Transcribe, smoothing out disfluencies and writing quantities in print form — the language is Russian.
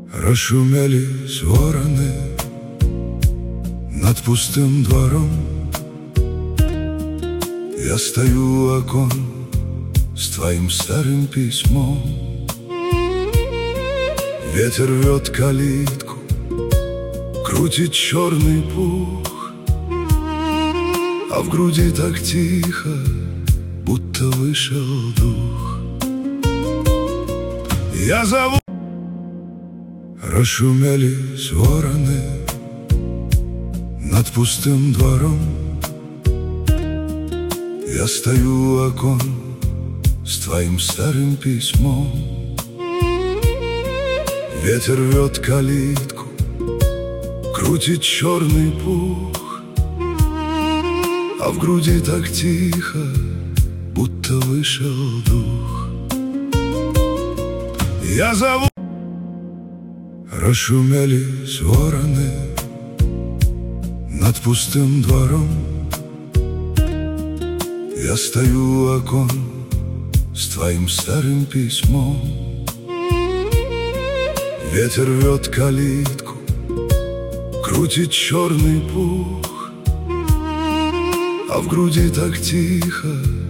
Расшумелись вороны над пустым двором. Я стою у окон с твоим старым письмом. Ветер рвет калитку, крутит черный пух, а в груди так тихо, будто вышел дух. Я зову. Расшумелись вороны над пустым двором. Я стою у окон с твоим старым письмом. Ветер рвет калитку, крутит черный пух, а в груди так тихо, будто вышел дух. Я зову. Расшумелись вороны над пустым двором. Я стою у окон с твоим старым письмом. Ветер рвет калитку, крутит черный пух, а в груди так тихо,